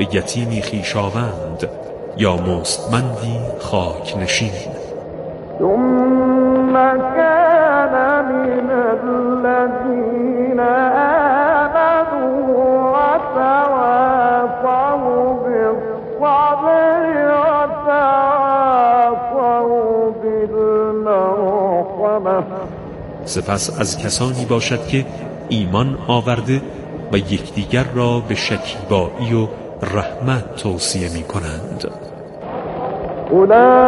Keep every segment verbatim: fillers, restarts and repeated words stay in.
به یتیمی خویشاوند یا مستمندی خاک نشین. ثم كان من الذين آمنوا وتواصوا بالصبر وتواصوا بالمرحمة. سپس از کسانی باشد که ایمان آورده و یکدیگر را به شکیبایی و رحمت توصیه می کنند. اولئک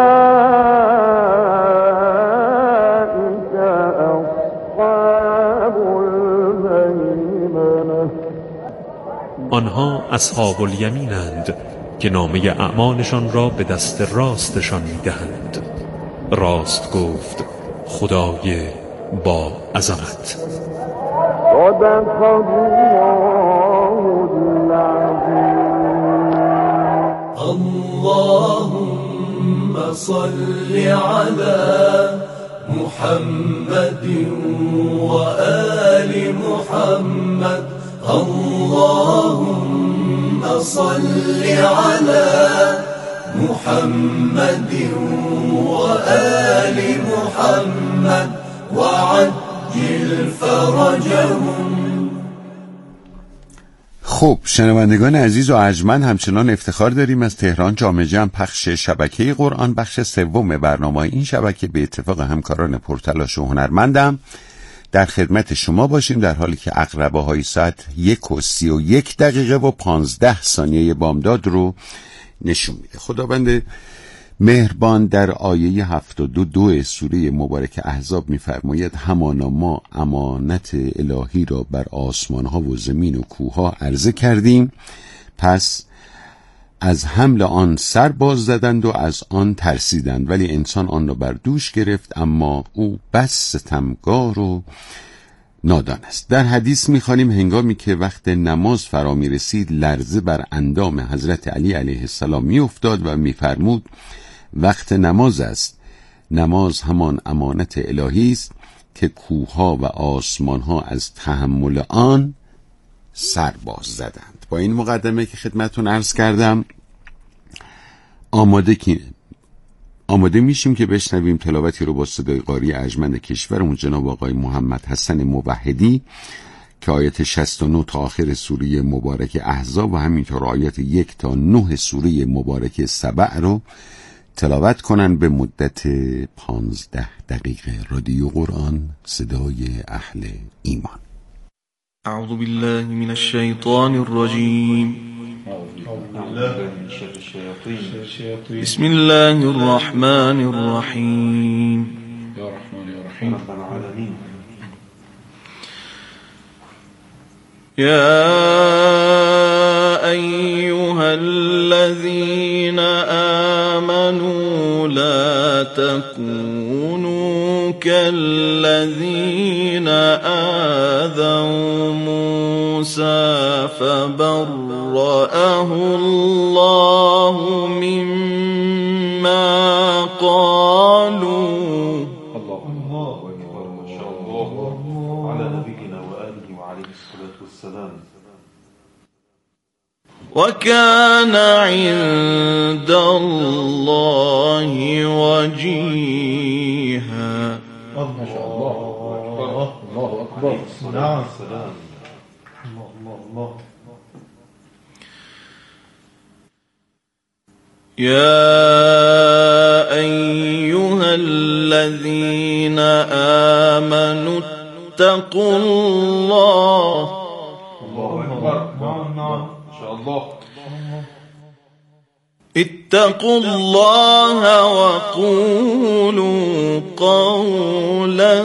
اصحاب المیمنة. آنها اصحاب الیمینند که نامه اعمالشان را به دست راستشان می دهند. راست گفت خدای با عظمت. صدق الله العظیم. اللهم صل على محمد وآل محمد. اللهم صل على محمد وآل محمد وعجل فرجهم. خب شنوندگان عزیز و ارجمند، همچنان افتخار داریم از تهران جامع جمع پخش شبکه قرآن بخش سوم برنامه این شبکه به اتفاق همکاران پرتلاش و هنرمندم در خدمت شما باشیم، در حالی که عقربه های ساعت یک و سی و یک دقیقه و پانزده ثانیه بامداد رو نشون میده. خداوند مهربان در آیه هفتاد و دو سوره مبارک احزاب می‌فرماید همانا ما امانت الهی را بر آسمان‌ها و زمین و کوه‌ها عرضه کردیم، پس از حمل آن سر باز زدند و از آن ترسیدند، ولی انسان آن را بر دوش گرفت، اما او بس ستمگار و نادان است. در حدیث می‌خوانیم هنگامی که وقت نماز فرا می‌رسید لرزه بر اندام حضرت علی علیه السلام می‌افتاد و می‌فرمود وقت نماز است. نماز همان امانت الهی است که کوه‌ها و آسمان‌ها از تحمل آن سر باز زدند. با این مقدمه که خدمتتون عرض کردم آماده کی آماده میشیم که بشنویم تلاوتی رو با صدای قاری ارجمند کشورمون جناب آقای محمد حسن موحدی که آیت شصت و نه تا آخر سوره مبارک احزاب و همینطور آیات یک تا نه سوره مبارک سبع رو تلاوت کنن به مدت پانزده دقیقه. رادیو قرآن، صدای اهل ایمان. اعوذ بالله من الشیطان الرجیم. بسم الله الرحمن الرحیم. يا أيها الذين آمنوا لا تكونوا كالذين آذوا موسى فبرأه الله مما قالوا. الله أكبر ما شاء الله على نبينا وآله وعليه الصلاة والسلام. وكان عند الله وجيها. ما شاء الله أكبر الله أكبر. نعم السلام. الله الله الله. يا أيها الذين آمنوا اتقوا الله. الله أكبر. نعم نعم ما شاء الله. اتقوا الله وقولوا قولا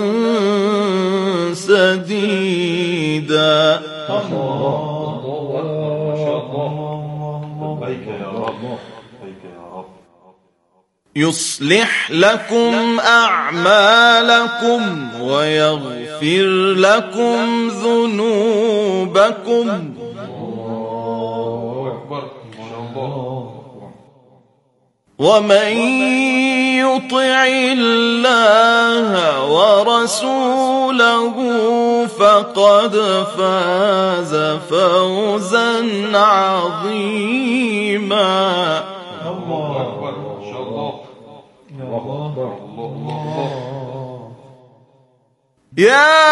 سديدا. الله الله ما شاء الله. لبيك يا رب لبيك يا رب. يصلح لكم أعمالكم ويغفر لكم ذنوبكم. الله أكبر ما شاء الله. ومن يطع الله ورسوله فقد فقد فاز فوزا عظيما. الله أكبر. ما شاء الله. الله أكبر. الله. يا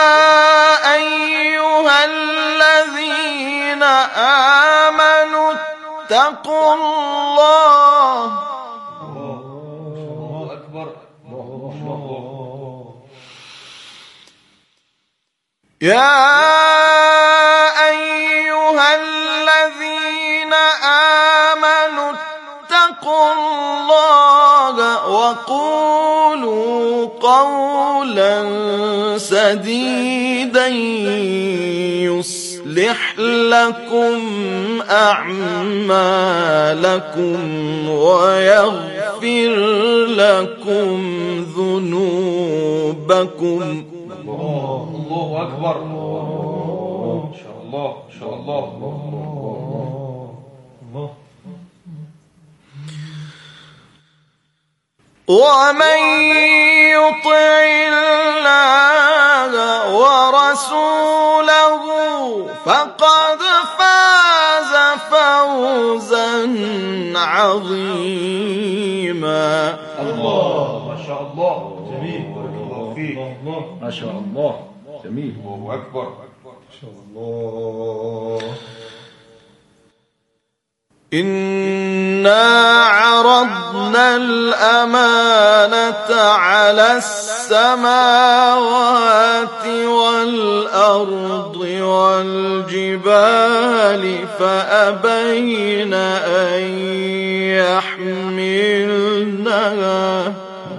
أيها الذين آمنوا اتقوا الله. الله أكبر. يا أيها الذين آمنوا اتقوا الله وقولوا قولا سديدا يصلح لكم أعمالكم ويغفر لكم ذنوبكم. الله أكبر. ما شاء الله. ما شاء الله. ومن يطع الله ورسوله فقد فاز فوزا عظيما. الله. ما شاء الله. جميل. بارك الله فيك. ما شاء الله. جميل. الله أكبر. ما شاء الله. إنا عرضنا الأمانة على السماوات والأرض والجبال فأبين أن يحملنها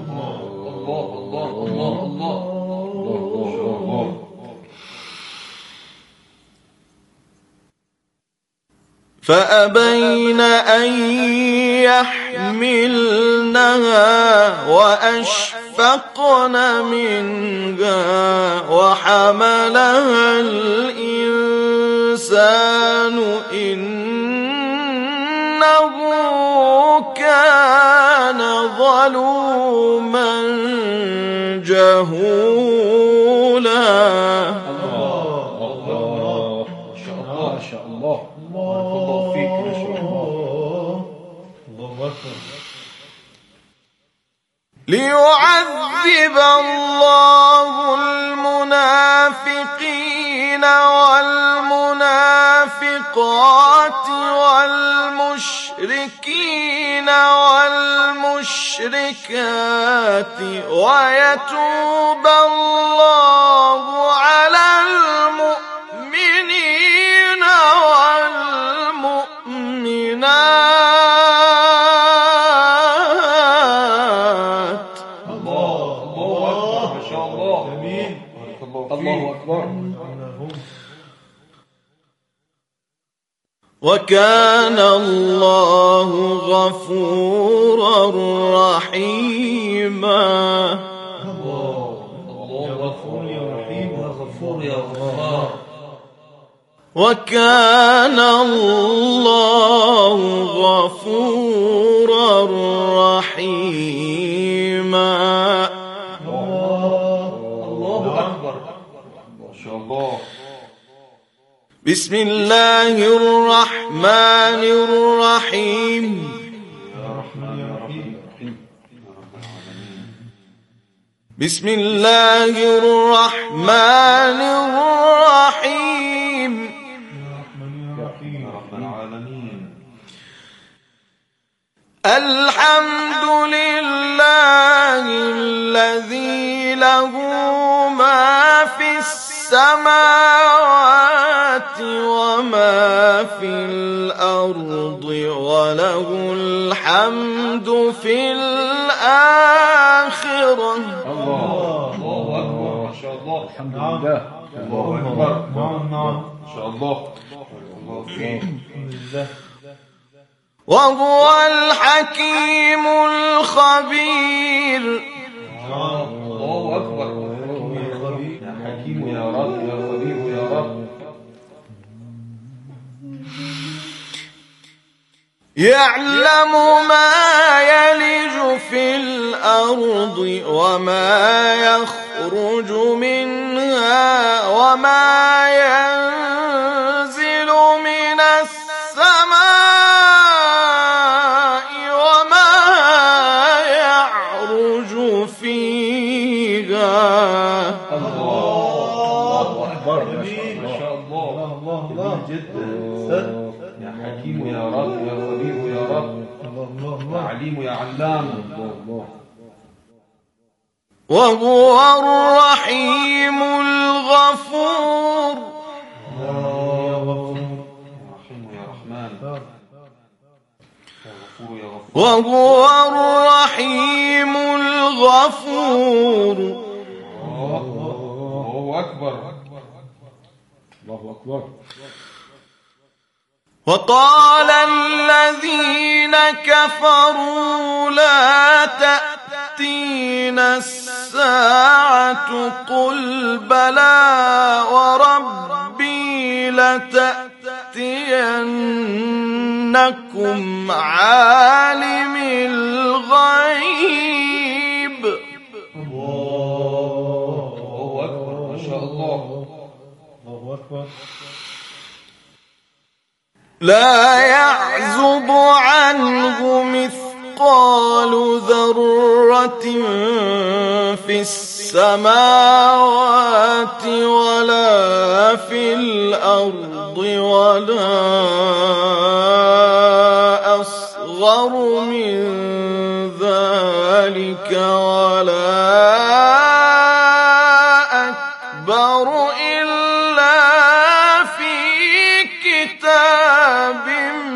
فأبين أن يحملنها وأشفقن منها وحملها الإنسان إنه كان ظلوما جهولا. ليعذب الله المنافقين والمنافقات والمشركين والمشركات ويتوب الله على المؤمنين والمؤمنات. الله أكبر. وكان الله غفورا رحيما. وكان الله غفورا رحيما. الله أكبر. ما شاء الله. بسم الله الرحمن الرحيم. بسم الله الرحمن الرحيم. الحمد لله الذي له ما في السماوات وما في الأرض وله الحمد في الآخرة. الله أكبر. ما شاء الله. الحمد لله. الله أكبر. ما شاء الله. الله فيك. وهو الحكيم الخبير. الله أكبر. يا حكيم يا رب يا خبير يا رب. يعلم ما يلج في الأرض الأرض وما يخرج منها وما ينزل من السماء وما يعرج فيها. الله أكبر. ما شاء الله. جميل جدا. يا حكيم يا رب، يا خبير يا رب، يا عليم يا علام. وهو الرحيم الغفور. يا رحيم يا رحمن، يا غفور يا غفور. وهو الرحيم الغفور. الله أكبر. الله أكبر. وقال الذين كفروا لا تأتينا الساعة قل بلى وربي لتأتينكم عالم الغيب. الله أكبر. ما شاء الله. الله أكبر. لا يعزب عنه مثقال ذرة في السماوات ولا في الأرض ولا أصغر من ذلك ولا أكبر إلا في كتاب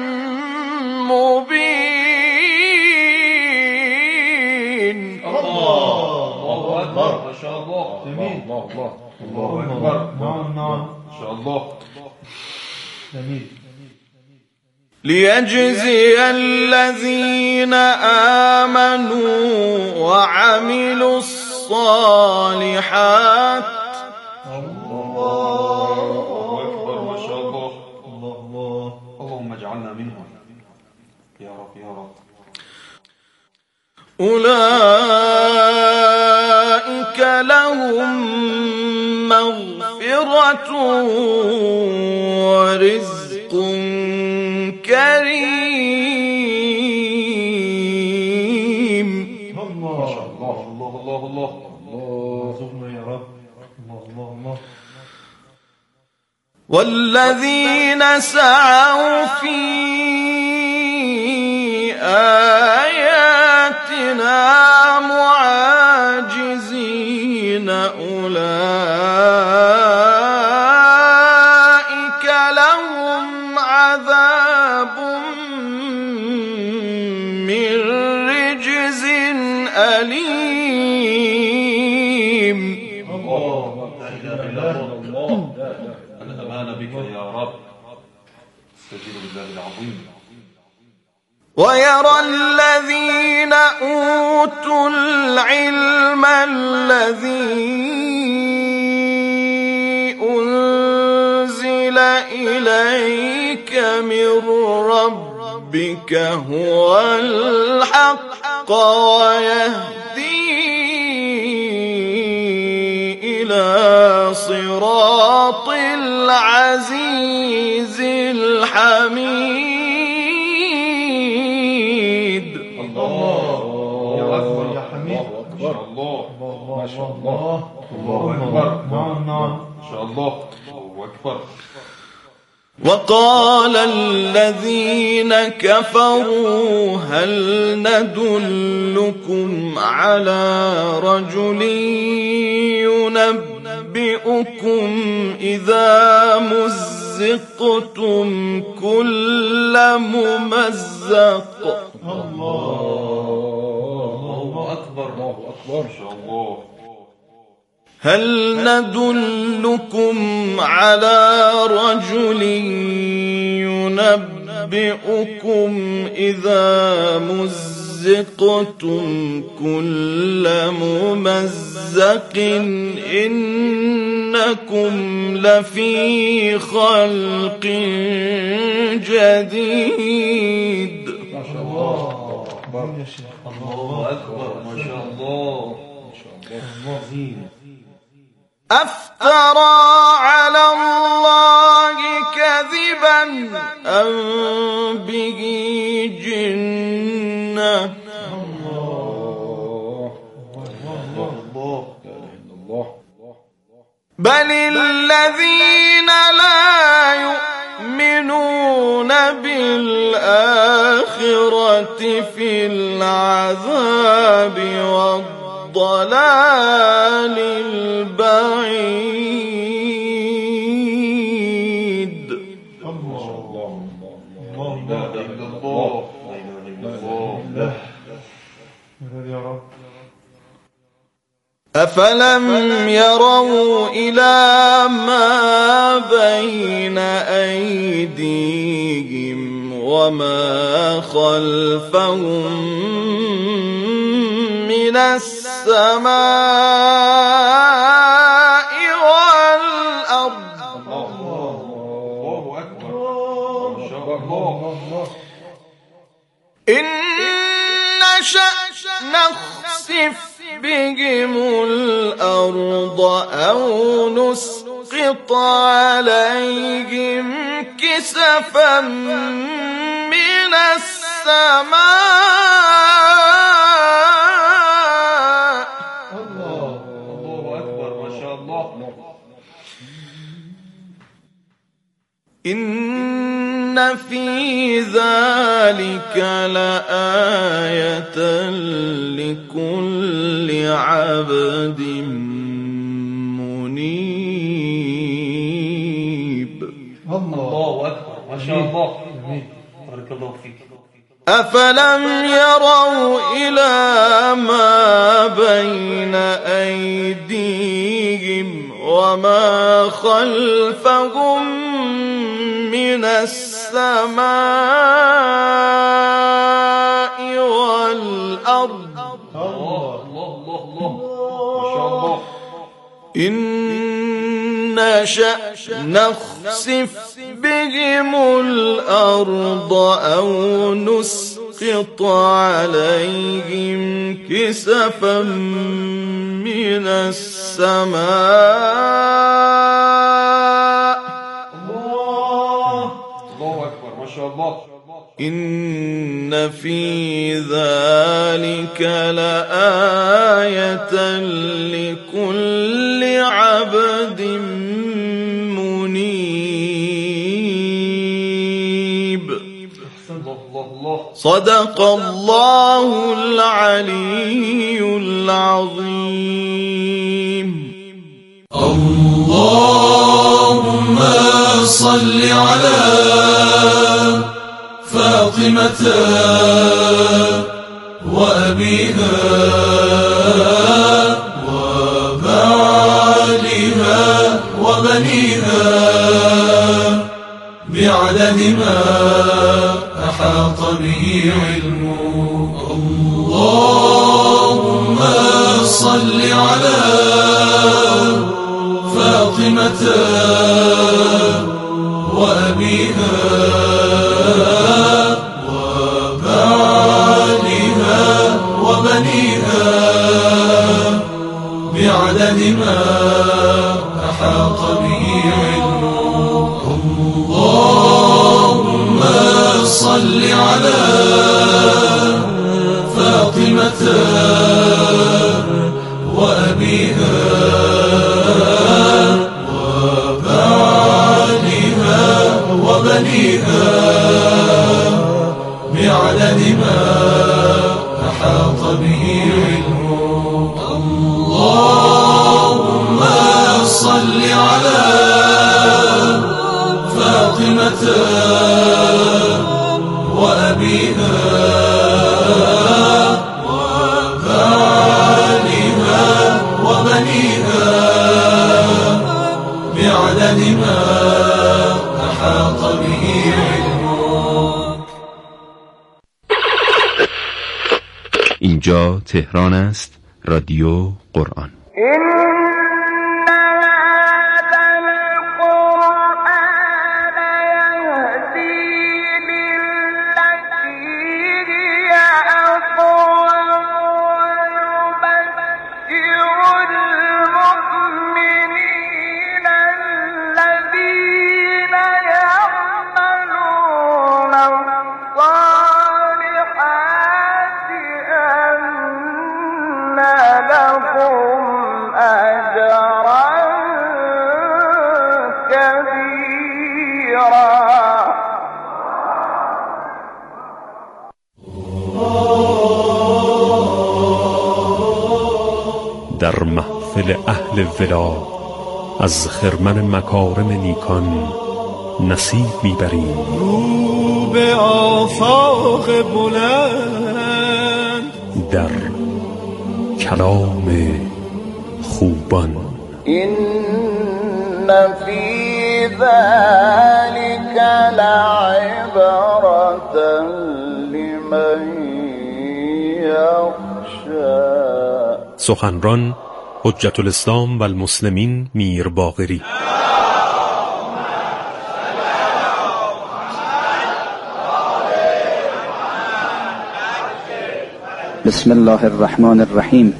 مبين. الله أكبر. ما شاء الله. جميل. الله الله الله أكبر. نعم نعم. ما شاء الله. جميل. ليجزي الذين آمنوا وعملوا الصالحات. الله أكبر. ما شاء الله. الله الله. اللهم اجعلنا منهم يا رب يا رب. أولئك لهم مغفرة ورزق كريم. ما شاء الله. الله الله الله. ارزقنا يا رب. الله الله الله. والذين سعوا في آياتنا معاجزين أولئك لهم عذاب من رجز أليم. الله لا إله إلا الله. الأمان بك يا رب. استجيب بالله العظيم. ويرى الذين أوتوا العلم الذي أنزل إليك من ربك هو الحق ويهدي إلى صراط العزيز الحميد. الله يا أكبر يا حميد. ما شاء الله. ما شاء الله. الله أكبر. نعم نعم. ما شاء الله. الله أكبر. وقال الذين كفروا هل ندلكم على رجل ينبئكم إذا مزقتم كل ممزق. الله أكبر. الله أكبر. ما شاء الله. هل ندلكم على رجل ينبئكم إذا مزقتم كل ممزق إنكم لفي خلق جديد. ما شاء الله. الله الله أكبر ما شاء الله ما شاء الله. أفترى على الله كذبا أم به جنة بل الذين لا يؤمنون بالآخرة في العذاب والضلال البعيد. الله الله الله لا إله إلا الله لا إله إلا الله يا رب. أفلم يروا إلى ما بين أيديهم وما خلفهم من السماء والأرض الله أكبر ما شاء الله. إن نشأ نخسف بهم الأرض أو نسقط عليهم كسفا من السماء. الله الله أكبر ما شاء الله. إن في ذلك لآية لكل عبد منيب. الله أكبر ما شاء الله. بارك الله فيك. أفلم يروا إلى ما بين أيديهم وما خلفهم من السماء والأرض. الله الله الله ما شاء الله. إن نشأ نخسف بهم الأرض أو نسقط عليهم كسفا من السماء. الله الله أكبر ما شاء الله. إن في ذلك لآية لكل عبد منيب. صدق الله العلي العظيم. اللهم صل على فاطمة وأبيها وبعلها وبنيها بعدد ما أحاط به علمه. اللهم صل على فاطمة وأبيها وبعلها وبنيها بعدد ما أحاط به علمه. اللهم صل على فاطمة وأبيها وبعلها وبنيها بعدد ما أحاط به علمه. اللهم صل على فاطمة وأبيها وبعلها وبنيها بعدد ما أحاط به علمه. اینجا تهران است، رادیو قرآن. يهدي للتي هي أقوم لهم أجرا كبيرا. در محفل اهل ولا از خرمن مکارم نیکان نصیب میبریم. رو به آفاق بلند در کلام خوبان. إن في ذلك لعبرة لمن يخشى. سخنران حجت الاسلام و المسلمین میر باقری. بسم الله الرحمن الرحیم.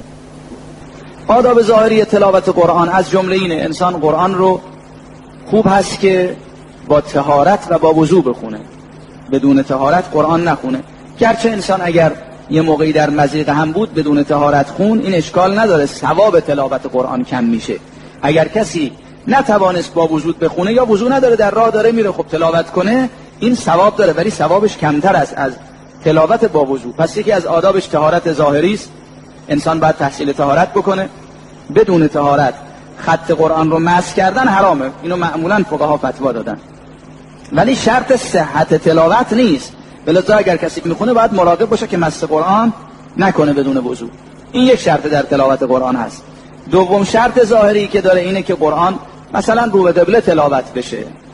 آداب ظاهری تلاوت قرآن از جمله اینه انسان قرآن رو خوب هست که با طهارت و با وضو بخونه، بدون طهارت قرآن نخونه. گرچه انسان اگر یه موقعی در مضیق هم بود بدون طهارت خون، این اشکال نداره، ثواب تلاوت قرآن کم میشه. اگر کسی نتوانست با وضو بخونه یا وضو نداره در راه داره میره خب تلاوت کنه، این ثواب داره ولی ثوابش کمتر است از تلاوت با وضو. پس یکی از آدابش طهارت ظاهری است. انسان باید تحصیل طهارت بکنه. بدون طهارت خط قرآن رو مس کردن حرامه، اینو معمولا فقها فتوا دادن، ولی شرط صحت تلاوت نیست. بلذا اگر کسی میخونه باید مراقب باشه که مس قرآن نکنه بدون وضو. این یک شرط در تلاوت قرآن هست. دوم شرط ظاهری که داره اینه که قرآن مثلا رو به قبله تلاوت بشه،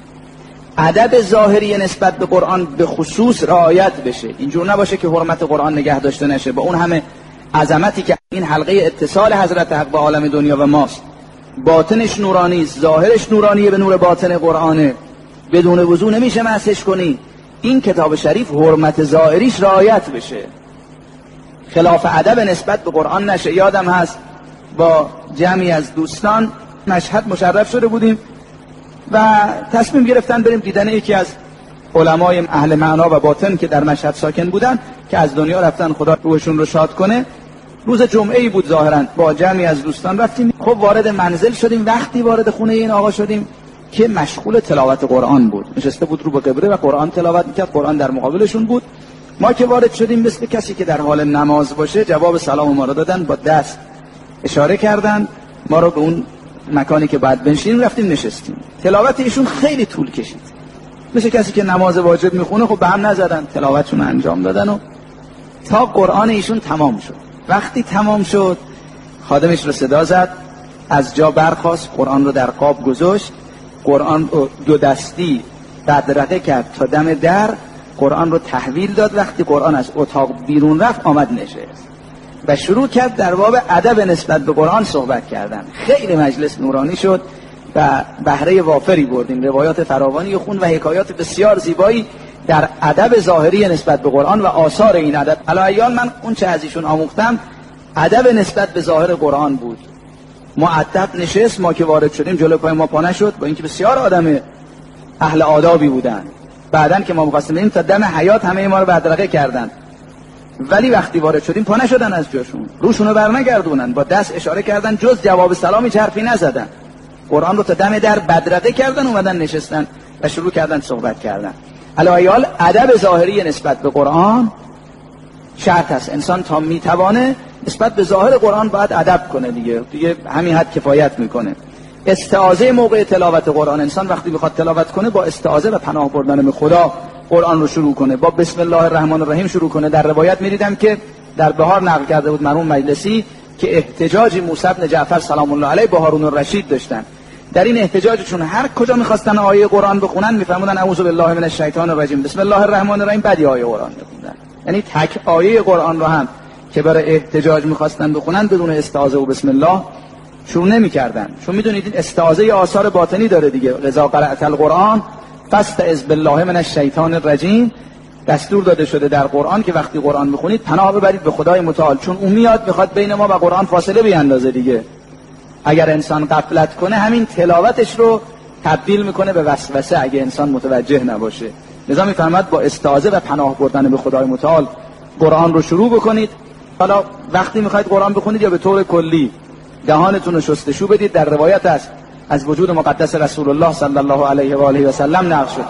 ادب ظاهری نسبت به قرآن به خصوص رعایت بشه. اینجور نباشه که حرمت قرآن نگه داشته نشه با اون همه عظمتی که این حلقه اتصال حضرت حق با عالم دنیا و ماست. باطنش نورانی است، ظاهرش نورانیه به نور باطن قرآنه. بدون وضو نمیشه مسحش کنی. این کتاب شریف حرمت ظاهریش رعایت بشه، خلاف ادب نسبت به قرآن نشه. یادم هست با جمعی از دوستان مشهد مشرف شده بودیم و تصمیم گرفتن بریم دیدن یکی از علمای اهل معنا و باطن که در مشهد ساکن بودن که از دنیا رفتن، خدا روحشون رو شاد کنه. روز جمعه‌ای بود ظاهرا. با جمعی از دوستان رفتیم. خب وارد منزل شدیم. وقتی وارد خونه این آقا شدیم که مشغول تلاوت قرآن بود، نشسته بود رو به قبله و قرآن تلاوت میکرد. قرآن در مقابلشون بود. ما که وارد شدیم مثل کسی که در حال نماز باشه جواب سلام ما رو دادن، با دست اشاره کردن ما رو به اون مکانی که بعد بنشینیم رفتیم نشستیم. تلاوت ایشون خیلی طول کشید، مثل کسی که نماز واجب میخونه. خب به هم نزدن، تلاوتشون انجام دادن و تا قرآن ایشون تمام شد. وقتی تمام شد خادمش رو صدا زد، از جا برخاست، قرآن رو در قاب گذاشت، قرآن رو دو دستی بدرقه کرد تا دم در، قرآن رو تحویل داد. وقتی قرآن از اتاق بیرون رفت آمد نشست و شروع کرد در باب ادب نسبت به قرآن صحبت کردن. خیلی مجلس نورانی شد و بهره وافری بردیم. روایات فراوانی خون و حکایات بسیار زیبایی در ادب ظاهری نسبت به قرآن و آثار این ادب. الایال من اون چه از ایشون آموختم ادب نسبت به ظاهر قرآن بود. مؤدب نشست، ما که وارد شدیم جلوی پای ما پا نشد، با اینکه بسیار آدم اهل آدابی بودن. بعدن که ما می‌خواستیم بریم تا دم حیات همه ما رو بدرقه کردن، ولی وقتی وارد شدیم پا نشدن از جاشون، روشونو برنگردونن، با دست اشاره کردن، جز جواب سلامی حرفی نزدن. قرآن رو تا دم در بدرقه کردن، اومدن نشستن و شروع کردن صحبت کردن. الایال ادب ظاهری نسبت به قرآن شرط است. انسان تا میتوانه نسبت به ظاهر قرآن باید ادب کنه دیگه دیگه همین حد کفایت میکنه. استعاذه موقع تلاوت قرآن، انسان وقتی بخواد تلاوت کنه با استعاذه و پناه بردن به خدا قرآن رو شروع کنه، با بسم الله الرحمن الرحیم شروع کنه. در روایت می‌دیدم که در بهار نقل کرده بود مرحوم مجلسی که احتجاج موسی بن جعفر سلام الله علیه با هارون الرشید داشتن. در این احتجاجشون هر کجا می‌خواستن آیه قرآن بخونن می‌فرمودن اعوذ بالله من الشیطان الرجیم، بسم الله الرحمن الرحیم، بعد آیه قرآن می‌خوندن. یعنی تک آیه قرآن رو هم که برای احتجاج می‌خواستن بخونن بدون استعاذه و بسم الله شروع نمی‌کردن، چون می‌دونید این استعاذه آثار باطنی داره دیگه. اذا قرأت القرآن فاستعذ بالله من الشیطان الرجیم، دستور داده شده در قرآن که وقتی قرآن می‌خونید پناه ببرید به خدای متعال، چون اون میاد می‌خواد بین ما و قرآن فاصله بیاندازه دیگه. اگر انسان غفلت کنه همین تلاوتش رو تبدیل میکنه به وسوسه اگه انسان متوجه نباشه. لذا میفرماد با استعاذه و پناه بردن به خدای متعال قرآن رو شروع بکنید حالا وقتی میخواید قرآن بخونید یا به طور کلی دهانتون رو شستشو بدید، در روایت است از وجود مقدس رسول الله صلی الله علیه و آله و سلم نقل شد.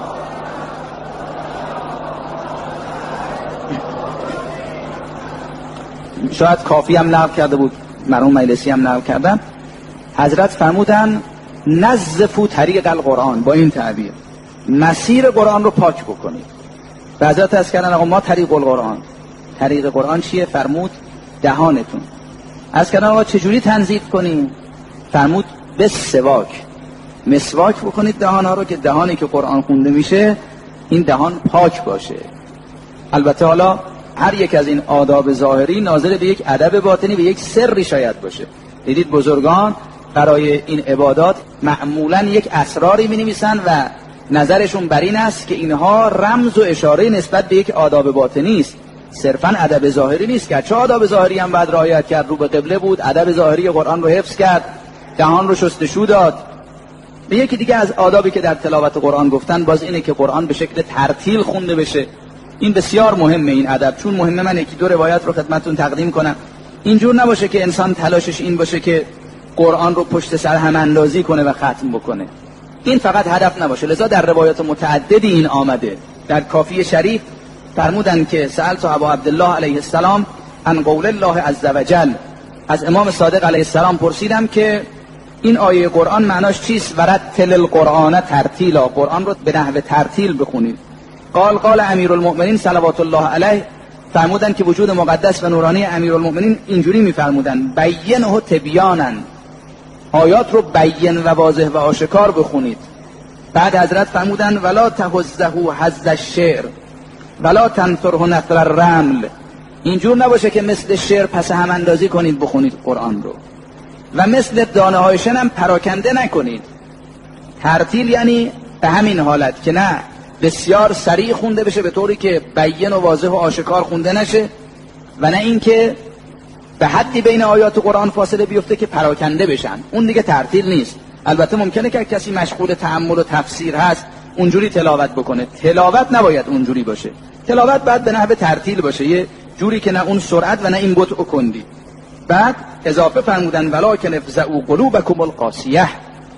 شاید کافی هم نقل کرده بود، مرحوم مجلسی هم نقل کردن. حضرت فرمودن نظفوا طریق القرآن، با این تعبیر مسیر قرآن رو پاک بکنید. و حضرت از کردن آقا ما طریق القرآن، طریق قرآن چیه؟ فرمود دهانتون. از کردن آقا چجوری تنظیف کنیم؟ فرمود به سواک، مسواک بکنید دهان ها رو که دهانی که قرآن خونده میشه این دهان پاک باشه. البته حالا هر یک از این آداب ظاهری ناظر به یک ادب باطنی، به یک سری شاید باشه. دیدید بزرگان برای این عبادات معمولا یک اسراری می نویسن و نظرشون بر این است که اینها رمز و اشاره نسبت به یک آداب باطنی است، صرفا ادب ظاهری نیست. که چه آداب ظاهری هم بعد رعایت کرد، رو به قبله بود، ادب ظاهری قرآن رو حفظ کرد، دهان رو شستشو داد. به یکی دیگه از آدابی که در تلاوت قرآن گفتن باز اینه که قرآن به شکل ترتیل خونده بشه. این بسیار مهمه این ادب. چون مهمه من یکی دو روایت رو خدمتتون تقدیم کنم. اینجور نباشه که انسان تلاشش این باشه که قرآن رو پشت سر هم اندازی کنه و ختم بکنه. این فقط هدف نباشه. لذا در روایات متعددی این آمده. در کافی شریف فرمودن که سألت ابا عبدالله علیه السلام عن قول الله عز وجل، از امام صادق علیه السلام پرسیدم که این آیه قرآن معناش چیست؟ ورتل القرآن ترتیلا، قرآن رو به نحو ترتیل بخونید. قال قال امیرالمؤمنین صلوات الله علیه، فرمودن که وجود مقدس و نورانی امیرالمؤمنین اینجوری میفرمودن بینه تبیانا، آیات رو بیان و واضح و آشکار بخونید. بعد حضرت فرمودن ولا تهزه حظ الشعر ولا تنثره نثر الرمل، اینجور نباشه که مثل شعر پس هم اندازی کنید بخونید قرآن رو، و مثل دانه های شن هم پراکنده نکنید. ترتیل یعنی به همین حالت که نه بسیار سریع خونده بشه به طوری که بیان و واضح و آشکار خونده نشه، و نه اینکه به حدی بین آیات قرآن فاصله بیفته که پراکنده بشن، اون دیگه ترتیل نیست. البته ممکنه که کسی مشغول تأمل و تفسیر هست اونجوری تلاوت بکنه، تلاوت نباید اونجوری باشه. تلاوت باید به نحو ترتیل باشه، یه جوری که نه اون سرعت و نه این بطء و کندی. بعد اضافه فرمودن ولکن افزعوا قلوبکم القاسیه،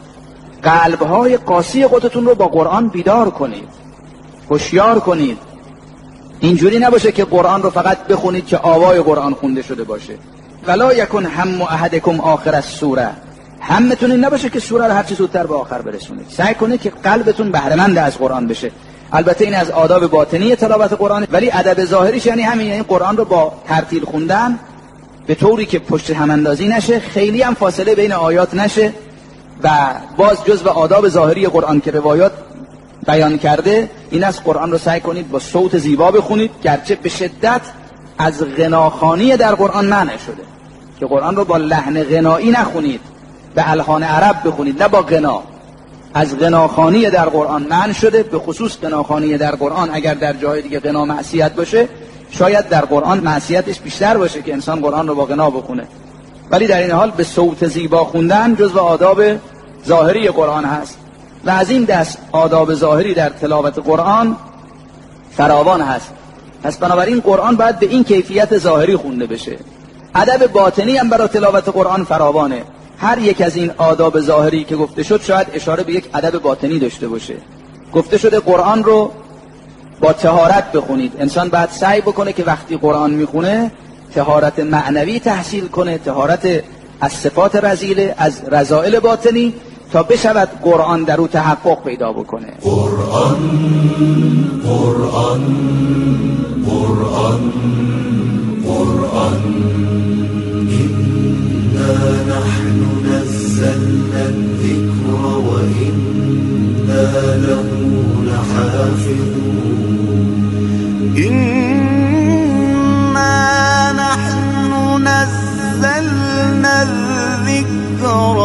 قلب‌های قاسی خودتون رو با قرآن بیدار کنید، هوشیار کنید. اینجوری نباشه که قرآن رو فقط بخونید که آوای قرآن خونده شده باشه. ولا یکن هم احدکم آخر السوره، همتون این نباشه که سوره رو هر چه زودتر به آخر برسونید. سعی کنید که قلبتون بهره مند از قرآن بشه. البته این از آداب باطنی تلاوت قرآن، ولی ادب ظاهریش یعنی همین، یعنی قرآن رو با ترتیل خوندن به طوری که پشت هم اندازی نشه، خیلی هم فاصله بین آیات نشه. و باز جزو آداب ظاهری قرآن که روایات بیان کرده این از قرآن رو سعی کنید با صوت زیبا بخونید، گرچه به شدت از غناخوانی در قرآن منع شده که قرآن رو با لحن غنایی نخونید، به الحان عرب بخونید نه با غنا. از غناخوانی در قرآن منع شده، به خصوص غناخوانی در قرآن اگر در جای دیگه غنا معصیت باشه، شاید در قرآن معصیتش بیشتر باشه که انسان قرآن رو با غنا بخونه. ولی در این حال به صوت زیبا خوندن جزو آداب ظاهری قرآن هست و از این دست آداب ظاهری در تلاوت قرآن فراوان هست. پس بنابراین قرآن باید به این کیفیت ظاهری خونده بشه. ادب باطنی هم برای تلاوت قرآن فراوانه. هر یک از این آداب ظاهری که گفته شد شاید اشاره به یک ادب باطنی داشته باشه. گفته شده قرآن رو با طهارت بخونید. انسان باید سعی بکنه که وقتی قرآن میخونه طهارت معنوی تحصیل کنه، طهارت از صفات رذیله، از رذائل باطنی، تا بشود قرآن در او تحقق پیدا بکنه. قرآن قرآن قرآن قرآن إنا نحن نزلنا الذكر وإنا له لحافظون إنا نحن نزلنا الذكر